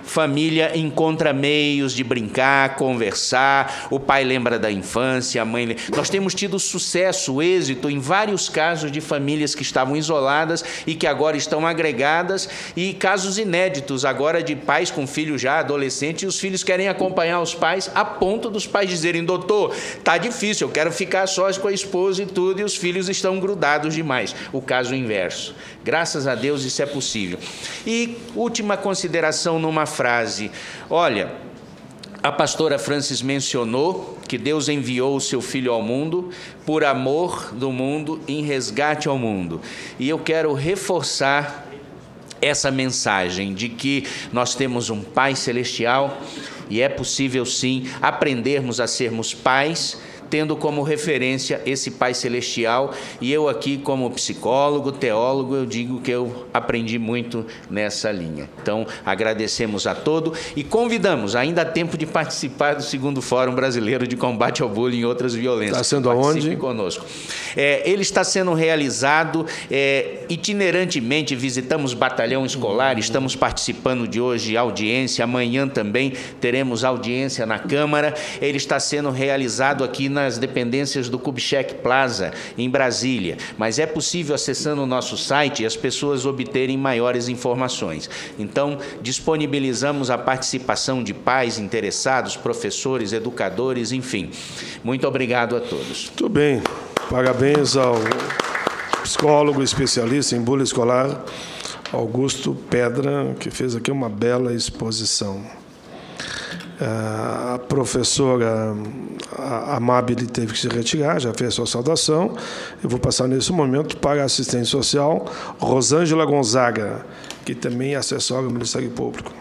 família encontra meios de brincar, conversar, o pai lembra da infância, a mãe... Nós temos tido sucesso, êxito em vários casos de famílias que estavam isoladas e que agora estão agregadas, e casos inéditos agora de pais com filhos já adolescentes, e os filhos querem acompanhar os pais, a ponto dos pais dizerem: doutor, tá difícil, eu quero ficar sós com a esposa e tudo, e os filhos estão grudados demais. O caso inverso. Graças a Deus isso é possível. E última consideração numa frase. Olha, a pastora Francis mencionou que Deus enviou o seu Filho ao mundo por amor do mundo, em resgate ao mundo. E eu quero reforçar essa mensagem de que nós temos um Pai Celestial e é possível, sim, aprendermos a sermos pais, tendo como referência esse Pai Celestial. E eu aqui, como psicólogo, teólogo, eu digo que eu aprendi muito nessa linha. Então, agradecemos a todos e convidamos, ainda há tempo de participar do 2º Fórum Brasileiro de Combate ao Bullying e Outras Violências. Está sendo aonde? Conosco. Ele está sendo realizado itinerantemente, visitamos batalhão escolar, estamos participando de hoje audiência, amanhã também teremos audiência na Câmara. Ele está sendo realizado aqui nas dependências do Kubitschek Plaza, em Brasília, mas é possível, acessando o nosso site, as pessoas obterem maiores informações. Então, disponibilizamos a participação de pais interessados, professores, educadores, enfim. Muito obrigado a todos. Muito bem. Parabéns ao psicólogo especialista em bullying escolar, Augusto Pedra, que fez aqui uma bela exposição. A professora Amabile teve que se retirar, já fez a sua saudação. Eu vou passar nesse momento para a assistente social, Rosângela Gonzaga, que também é assessora do Ministério Público.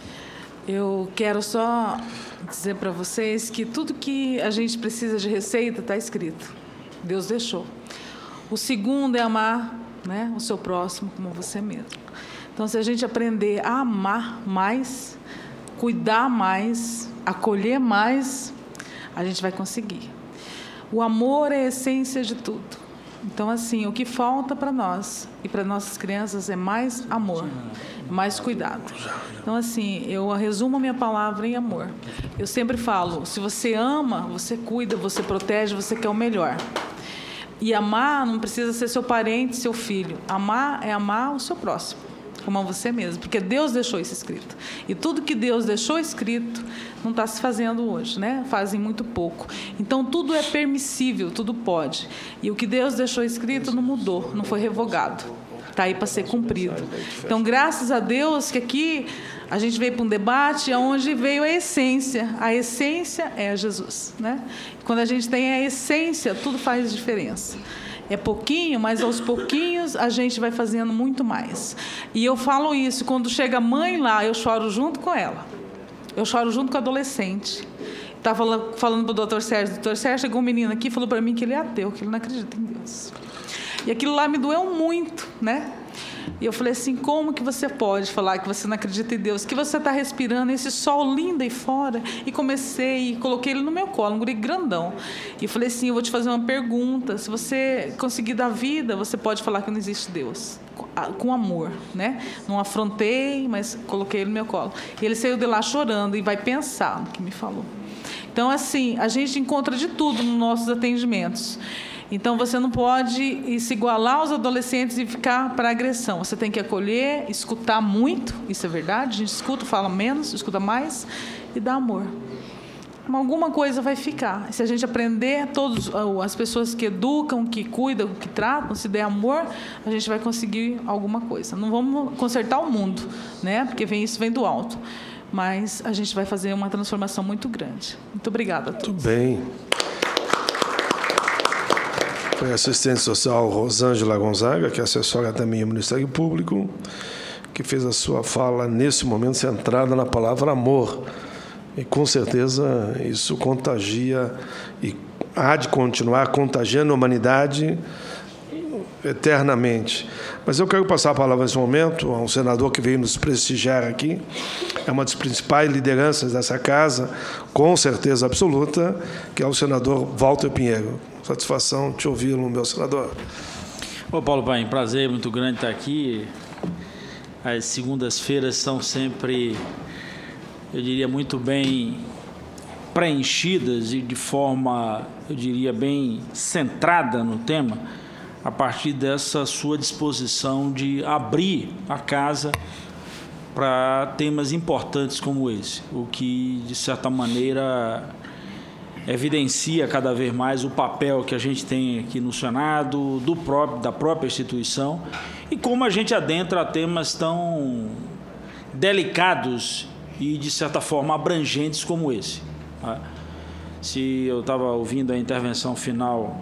Eu quero só dizer para vocês que tudo que a gente precisa de receita está escrito. Deus deixou. O segundo é amar, né, o seu próximo como você mesmo. Então, se a gente aprender a amar mais, cuidar mais, acolher mais, a gente vai conseguir. O amor é a essência de tudo. Então, assim, o que falta para nós e para nossas crianças é mais amor, mais cuidado. Então, assim, eu resumo a minha palavra em amor. Eu sempre falo, se você ama, você cuida, você protege, você quer o melhor. E amar não precisa ser seu parente, seu filho. Amar é amar o seu próximo, como a você mesmo, porque Deus deixou isso escrito. E tudo que Deus deixou escrito não está se fazendo hoje, né? Fazem muito pouco. Então, tudo é permissível, tudo pode. E o que Deus deixou escrito não mudou, não foi revogado. Está aí para ser cumprido. Então, graças a Deus que aqui a gente veio para um debate onde veio a essência. A essência é Jesus, né? Quando a gente tem a essência, tudo faz diferença. É pouquinho, mas aos pouquinhos a gente vai fazendo muito mais. E eu falo isso, quando chega a mãe lá, eu choro junto com ela. Eu choro junto com a adolescente. Estava falando para o doutor Sérgio. O doutor Sérgio chegou um menino aqui e falou para mim que ele é ateu, que ele não acredita em Deus. E aquilo lá me doeu muito, né? E eu falei assim, como que você pode falar que você não acredita em Deus? Que você está respirando esse sol lindo aí fora? E comecei, e coloquei ele no meu colo, um guri grandão. E eu falei assim, eu vou te fazer uma pergunta. Se você conseguir dar vida, você pode falar que não existe Deus. Com amor, né? Não afrontei, mas coloquei ele no meu colo. E ele saiu de lá chorando e vai pensar no que me falou. Então, assim, a gente encontra de tudo nos nossos atendimentos. Então, você não pode se igualar aos adolescentes e ficar para agressão. Você tem que acolher, escutar muito, isso é verdade. A gente escuta, fala menos, escuta mais e dá amor. Alguma coisa vai ficar. Se a gente aprender, todas as pessoas que educam, que cuidam, que tratam, se der amor, a gente vai conseguir alguma coisa. Não vamos consertar o mundo, né? Porque isso vem do alto. Mas a gente vai fazer uma transformação muito grande. Muito obrigada a todos. Muito bem. Foi a assistente social Rosângela Gonzaga, que é assessora também ao Ministério Público, que fez a sua fala, nesse momento, centrada na palavra amor. E, com certeza, isso contagia e há de continuar contagiando a humanidade eternamente. Mas eu quero passar a palavra nesse momento a um senador que veio nos prestigiar aqui, é uma das principais lideranças dessa casa, com certeza absoluta, que é o senador Walter Pinheiro. Satisfação te ouvi-lo, meu senador. Ô, Paulo Paim, prazer muito grande estar aqui. As segundas-feiras são sempre eu diria, muito bem preenchidas e de forma, eu diria, bem centrada no tema, a partir dessa sua disposição de abrir a casa para temas importantes como esse, o que, de certa maneira, evidencia cada vez mais o papel que a gente tem aqui no Senado, da própria instituição, e como a gente adentra temas tão delicados e, de certa forma, abrangentes como esse. Se eu estava ouvindo a intervenção final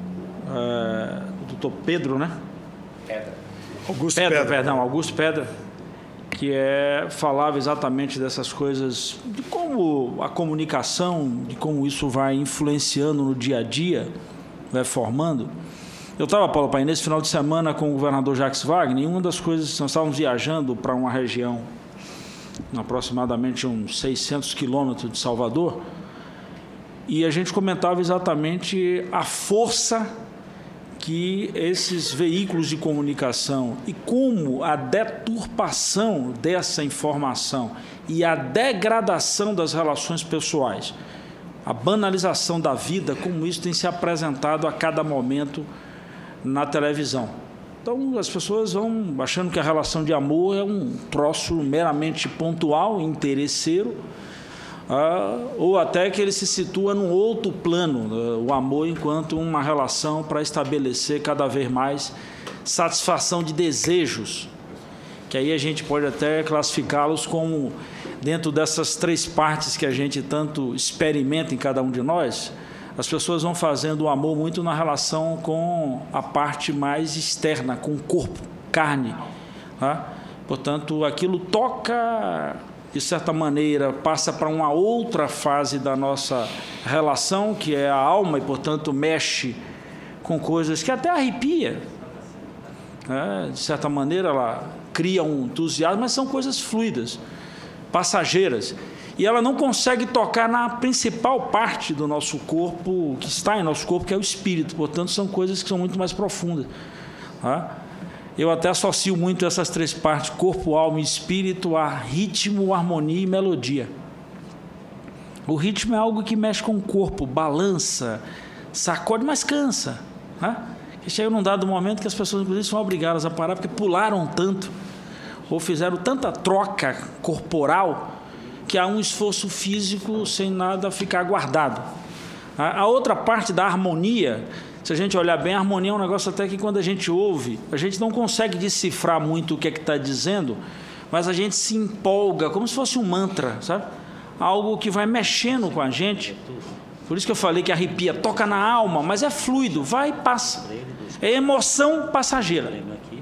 do doutor Pedro, né? Augusto Pedra, que falava exatamente dessas coisas, de como a comunicação, de como isso vai influenciando no dia a dia, vai formando. Eu estava, Paulo Paim, nesse final de semana com o governador Jacques Wagner, e uma das coisas, nós estávamos viajando para uma região, aproximadamente uns 600 quilômetros de Salvador, e a gente comentava exatamente a força que esses veículos de comunicação e como a deturpação dessa informação e a degradação das relações pessoais, a banalização da vida, como isso tem se apresentado a cada momento na televisão. Então, as pessoas vão achando que a relação de amor é um troço meramente pontual, interesseiro, ou até que ele se situa num outro plano, o amor enquanto uma relação para estabelecer cada vez mais satisfação de desejos, que aí a gente pode até classificá-los como, dentro dessas três partes que a gente tanto experimenta em cada um de nós, as pessoas vão fazendo o amor muito na relação com a parte mais externa, com o corpo, carne. Portanto, aquilo toca, de certa maneira, passa para uma outra fase da nossa relação, que é a alma, e, portanto, mexe com coisas que até arrepia. De certa maneira, ela cria um entusiasmo, mas são coisas fluidas, passageiras. E ela não consegue tocar na principal parte do nosso corpo, que está em nosso corpo, que é o espírito. Portanto, são coisas que são muito mais profundas. Eu até associo muito essas três partes, corpo, alma e espírito, a ritmo, harmonia e melodia. O ritmo é algo que mexe com o corpo, balança, sacode, mas cansa. E chega num dado momento que as pessoas, inclusive, são obrigadas a parar, porque pularam tanto, ou fizeram tanta troca corporal, que há um esforço físico sem nada ficar guardado. A outra parte da harmonia, se a gente olhar bem, a harmonia é um negócio até que quando a gente ouve, a gente não consegue decifrar muito o que é que está dizendo, mas a gente se empolga, como se fosse um mantra, sabe? Algo que vai mexendo com a gente. Por isso que eu falei que arrepia, toca na alma, mas é fluido, vai e passa. É emoção passageira.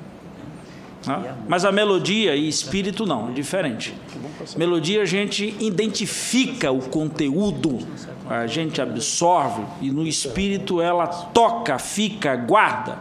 Mas a melodia e espírito não, é diferente. Melodia a gente identifica o conteúdo, a gente absorve, e no espírito ela toca, fica, guarda,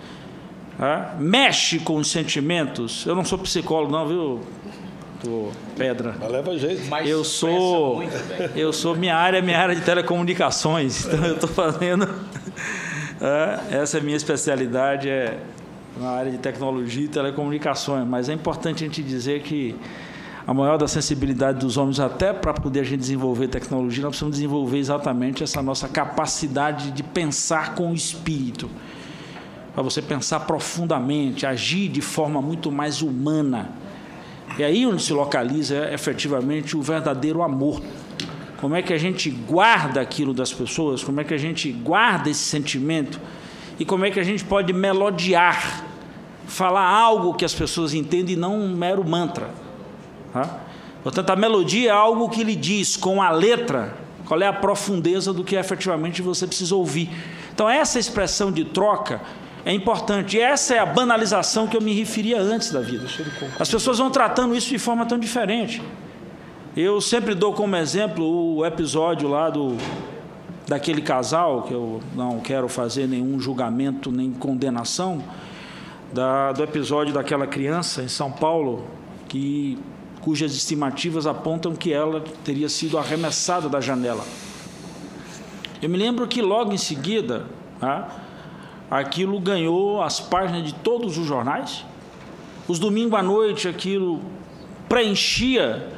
mexe com os sentimentos. Eu não sou psicólogo não, viu, Pedra? Mas leva jeito. Eu sou minha área de telecomunicações, então eu estou fazendo, essa é a minha especialidade, na área de tecnologia e telecomunicações, mas é importante a gente dizer que a maior da sensibilidade dos homens, até para poder a gente desenvolver tecnologia, nós precisamos desenvolver exatamente essa nossa capacidade de pensar com o espírito, para você pensar profundamente, agir de forma muito mais humana. É aí onde se localiza efetivamente o verdadeiro amor. Como é que a gente guarda aquilo das pessoas, como é que a gente guarda esse sentimento, e como é que a gente pode melodiar, falar algo que as pessoas entendem e não um mero mantra. Portanto, a melodia é algo que lhe diz com a letra qual é a profundeza do que efetivamente você precisa ouvir. Então, essa expressão de troca é importante. E essa é a banalização que eu me referia antes da vida. As pessoas vão tratando isso de forma tão diferente. Eu sempre dou como exemplo o episódio lá daquele casal, que eu não quero fazer nenhum julgamento nem condenação, do episódio daquela criança em São Paulo, cujas estimativas apontam que ela teria sido arremessada da janela. Eu me lembro que logo em seguida, aquilo ganhou as páginas de todos os jornais. Os domingos à noite aquilo preenchia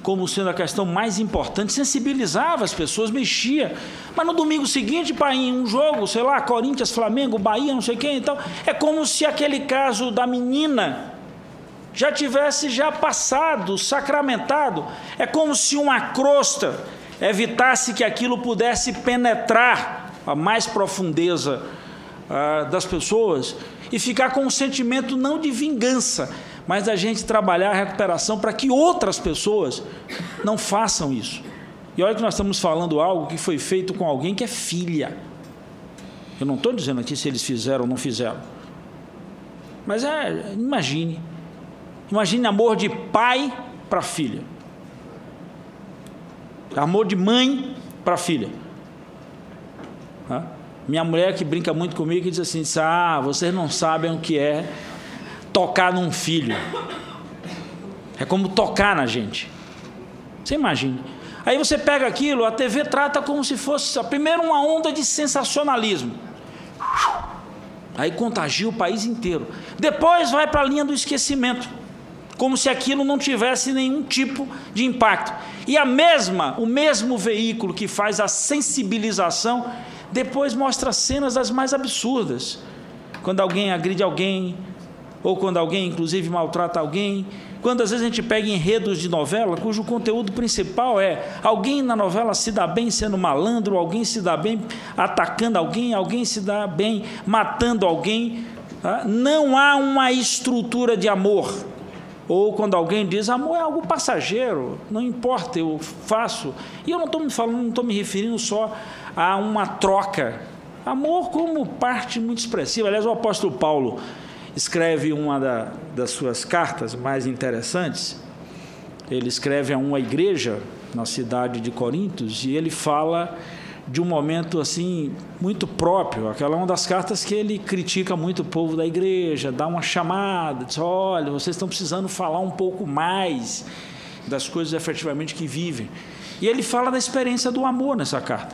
como sendo a questão mais importante, sensibilizava as pessoas, mexia. Mas no domingo seguinte, pai, em um jogo, sei lá, Corinthians, Flamengo, Bahia, não sei quem, então, é como se aquele caso da menina já tivesse passado, sacramentado. É como se uma crosta evitasse que aquilo pudesse penetrar a mais profundeza das pessoas e ficar com um sentimento não de vingança, mas a gente trabalhar a recuperação para que outras pessoas não façam isso. E olha que nós estamos falando algo que foi feito com alguém que é filha. Eu não estou dizendo aqui se eles fizeram ou não fizeram. Mas imagine amor de pai para filha. Amor de mãe para filha. Minha mulher, que brinca muito comigo, que diz assim, vocês não sabem o que é tocar num filho. É como tocar na gente. Você imagina. Aí você pega aquilo, a TV trata como se fosse, primeiro, uma onda de sensacionalismo. Aí contagia o país inteiro. Depois vai para a linha do esquecimento, como se aquilo não tivesse nenhum tipo de impacto. E o mesmo veículo que faz a sensibilização, depois mostra cenas das mais absurdas. Quando alguém agride alguém, ou quando alguém, inclusive, maltrata alguém. Quando, às vezes, a gente pega enredos de novela, cujo conteúdo principal é alguém na novela se dá bem sendo malandro, alguém se dá bem atacando alguém, alguém se dá bem matando alguém. Não há uma estrutura de amor. Ou quando alguém diz, amor é algo passageiro, não importa, eu faço. E eu não estou me referindo só a uma troca. Amor como parte muito expressiva. Aliás, o apóstolo Paulo escreve uma das suas cartas mais interessantes. Ele escreve a uma igreja na cidade de Corintos e ele fala de um momento assim muito próprio. Aquela é uma das cartas que ele critica muito o povo da igreja, dá uma chamada, diz, olha, vocês estão precisando falar um pouco mais das coisas efetivamente que vivem. E ele fala da experiência do amor nessa carta.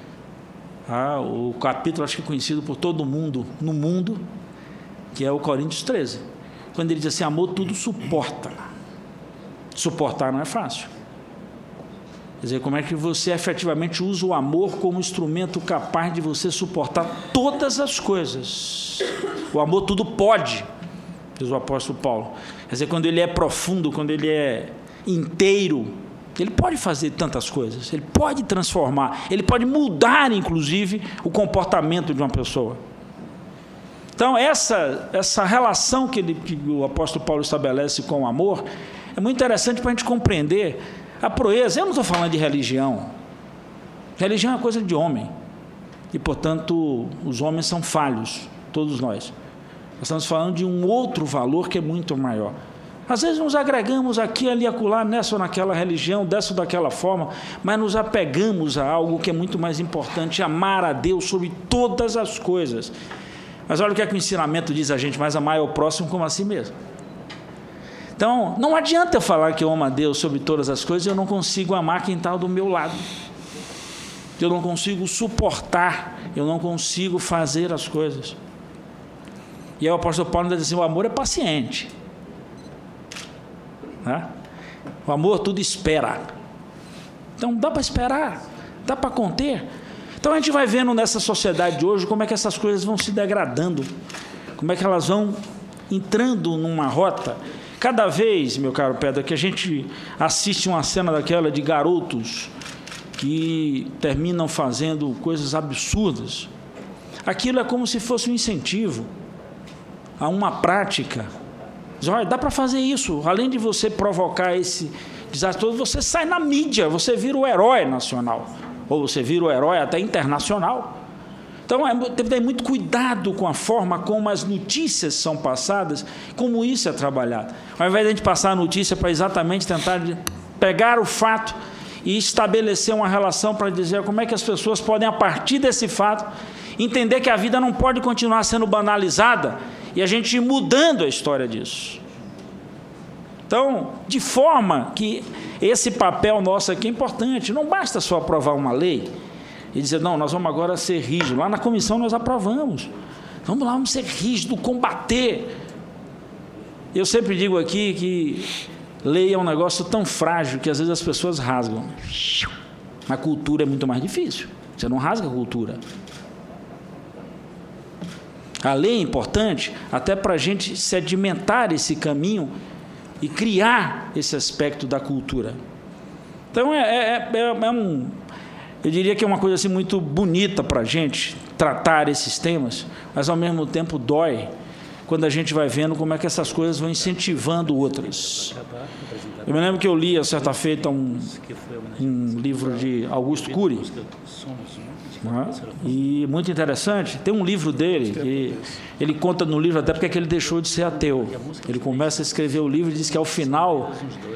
O capítulo, acho que é conhecido por todo mundo no mundo, que é o Coríntios 13, quando ele diz assim, amor tudo suporta. Suportar não é fácil. Quer dizer, como é que você efetivamente usa o amor como instrumento capaz de você suportar todas as coisas. O amor tudo pode, diz o apóstolo Paulo. Quer dizer, quando ele é profundo, quando ele é inteiro, ele pode fazer tantas coisas, ele pode transformar, ele pode mudar, inclusive, o comportamento de uma pessoa. Então, essa relação que o apóstolo Paulo estabelece com o amor é muito interessante para a gente compreender a proeza. Eu não estou falando de religião. Religião é coisa de homem. E, portanto, os homens são falhos, todos nós. Nós estamos falando de um outro valor que é muito maior. Às vezes nos agregamos aqui, ali, acolá, nessa ou naquela religião, dessa ou daquela forma, mas nos apegamos a algo que é muito mais importante, amar a Deus sobre todas as coisas. Mas olha o que é que o ensinamento diz a gente, mas amar é o próximo como a si mesmo. Então, não adianta eu falar que eu amo a Deus sobre todas as coisas e eu não consigo amar quem está do meu lado. Eu não consigo suportar, eu não consigo fazer as coisas. E aí o apóstolo Paulo diz assim, o amor é paciente. O amor tudo espera. Então dá para esperar, dá para conter. Então a gente vai vendo nessa sociedade de hoje como é que essas coisas vão se degradando, como é que elas vão entrando numa rota. Cada vez, meu caro Pedro, que a gente assiste uma cena daquela de garotos que terminam fazendo coisas absurdas, aquilo é como se fosse um incentivo a uma prática. Diz, olha, dá para fazer isso, além de você provocar esse desastre todo, você sai na mídia, você vira o herói nacional, ou você vira o herói até internacional. Então, tem que ter muito cuidado com a forma como as notícias são passadas, como isso é trabalhado. Ao invés de a gente passar a notícia para exatamente tentar pegar o fato e estabelecer uma relação para dizer como é que as pessoas podem, a partir desse fato, entender que a vida não pode continuar sendo banalizada e a gente ir mudando a história disso. Então, de forma que esse papel nosso aqui é importante, não basta só aprovar uma lei e dizer, não, nós vamos agora ser rígidos. Lá na comissão nós aprovamos. Vamos lá, vamos ser rígidos, combater. Eu sempre digo aqui que Lei é um negócio tão frágil que às vezes as pessoas rasgam. A cultura é muito mais difícil. Você não rasga a cultura. A lei é importante até para a gente sedimentar esse caminho e criar esse aspecto da cultura. Então, eu diria que é uma coisa assim muito bonita para a gente tratar esses temas, mas ao mesmo tempo dói quando a gente vai vendo como é que essas coisas vão incentivando outras. Eu me lembro que eu li, a certa feita, um livro de Augusto Cury, e muito interessante. Tem um livro dele, que ele conta no livro até porque é que ele deixou de ser ateu. Ele começa a escrever o livro e diz que ao final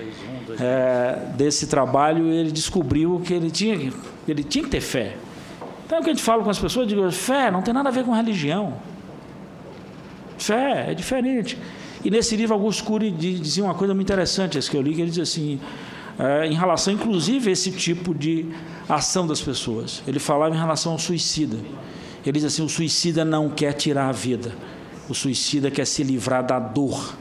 desse trabalho ele descobriu que ele tinha que ter fé. Então, o que a gente fala com as pessoas, eu digo, fé não tem nada a ver com religião. Fé é diferente. E nesse livro, Augusto Cury dizia uma coisa muito interessante, esse que eu li, que ele diz assim, em relação, inclusive, a esse tipo de ação das pessoas. Ele falava em relação ao suicida. Ele diz assim, o suicida não quer tirar a vida. O suicida quer se livrar da dor.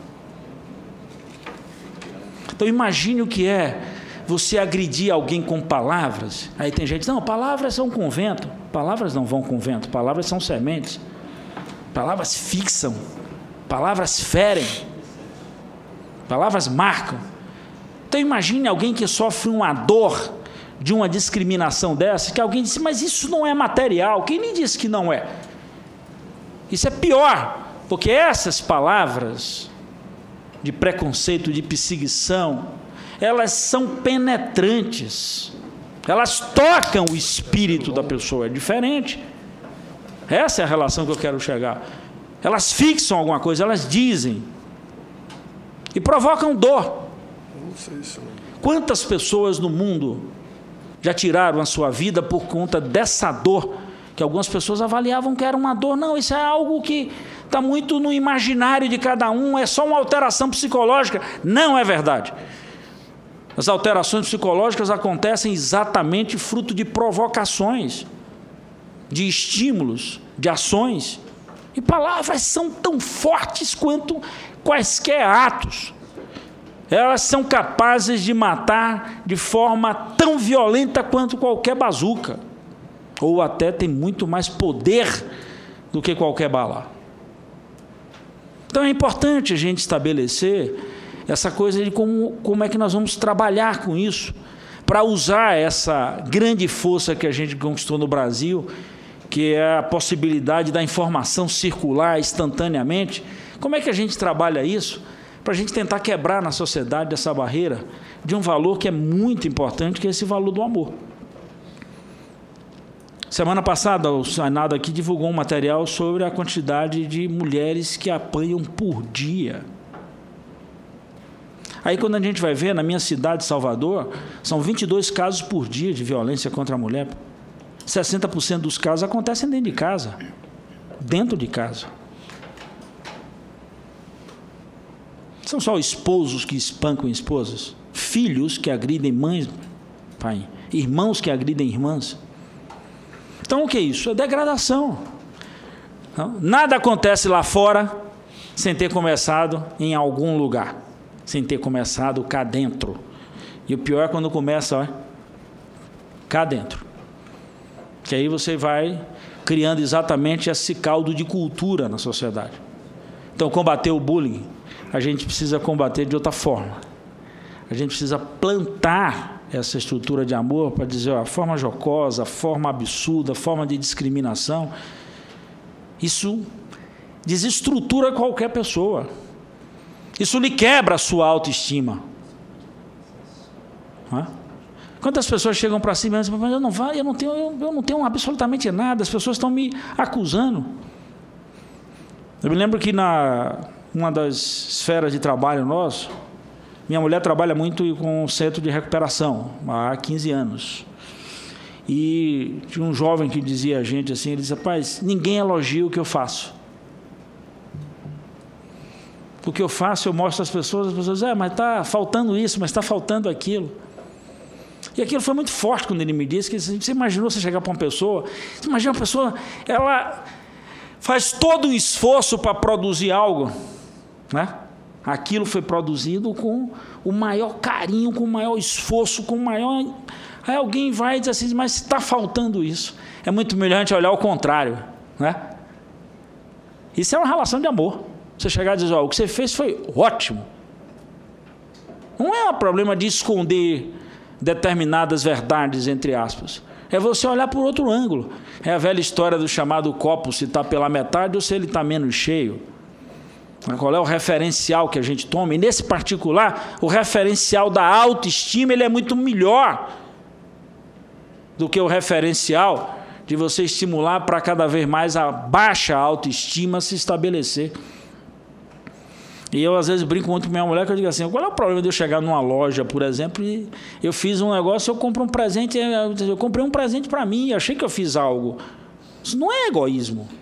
Então, imagine o que é você agredir alguém com palavras. Aí tem gente que diz, não, palavras são com vento. Palavras não vão com vento, palavras são sementes. Palavras fixam, palavras ferem, palavras marcam. Então imagine alguém que sofre uma dor de uma discriminação dessa, que alguém disse, mas isso não é material. Quem lhe disse que não é? Isso é pior, porque essas palavras de preconceito, de perseguição, elas são penetrantes, elas tocam o espírito da pessoa, é diferente. Essa é a relação que eu quero chegar. Elas fixam alguma coisa, elas dizem e provocam dor. Quantas pessoas no mundo já tiraram a sua vida por conta dessa dor, que algumas pessoas avaliavam que era uma dor? Não, isso é algo que está muito no imaginário de cada um, é só uma alteração psicológica. Não é verdade. As alterações psicológicas acontecem exatamente fruto de provocações, de estímulos, de ações. E palavras são tão fortes quanto quaisquer atos. Elas são capazes de matar de forma tão violenta quanto qualquer bazuca. Ou até tem muito mais poder do que qualquer bala. Então é importante a gente estabelecer essa coisa de como é que nós vamos trabalhar com isso, para usar essa grande força que a gente conquistou no Brasil, que é a possibilidade da informação circular instantaneamente. Como é que a gente trabalha isso? Para a gente tentar quebrar na sociedade essa barreira de um valor que é muito importante, que é esse valor do amor. Semana passada, o Senado aqui divulgou um material sobre a quantidade de mulheres que apanham por dia. Aí, quando a gente vai ver, na minha cidade, Salvador, são 22 casos por dia de violência contra a mulher. 60% dos casos acontecem dentro de casa. Dentro de casa. São só esposos que espancam esposas, filhos que agridem mães, pai, irmãos que agridem irmãs. Então, o que é isso? É degradação. Nada acontece lá fora sem ter começado em algum lugar, sem ter começado cá dentro. E o pior é quando começa cá dentro. Que aí você vai criando exatamente esse caldo de cultura na sociedade. Então, combater o bullying, a gente precisa combater de outra forma. A gente precisa plantar essa estrutura de amor para dizer, a forma jocosa, a forma absurda, a forma de discriminação, isso desestrutura qualquer pessoa. Isso lhe quebra a sua autoestima. Quantas pessoas chegam para si mesmo, mas eu não tenho absolutamente nada, as pessoas estão me acusando. Eu me lembro que uma das esferas de trabalho nosso, minha mulher trabalha muito com o centro de recuperação, há 15 anos. E tinha um jovem que dizia a gente assim, ele disse, rapaz, ninguém elogia o que eu faço. O que eu faço, eu mostro às pessoas dizem, mas está faltando isso, mas está faltando aquilo. E aquilo foi muito forte quando ele me disse, que você imaginou você chegar para uma pessoa, você imagina uma pessoa, ela faz todo um esforço para produzir algo, né? Aquilo foi produzido com o maior carinho, com o maior esforço, com o maior... Aí alguém vai e diz assim, mas está faltando isso. É muito melhor a gente olhar o contrário, né? Isso é uma relação de amor. Você chegar e dizer, o que você fez foi ótimo. Não é um problema de esconder determinadas verdades, entre aspas. É você olhar por outro ângulo. É a velha história do chamado copo, se está pela metade ou se ele está menos cheio. Qual é o referencial que a gente toma? E nesse particular, o referencial da autoestima ele é muito melhor do que o referencial de você estimular para cada vez mais a baixa autoestima se estabelecer. E eu, às vezes, brinco muito com minha mulher, que eu digo assim, qual é o problema de eu chegar numa loja, por exemplo, e eu fiz um negócio, eu compro um presente, eu comprei um presente para mim, achei que eu fiz algo. Isso não é egoísmo.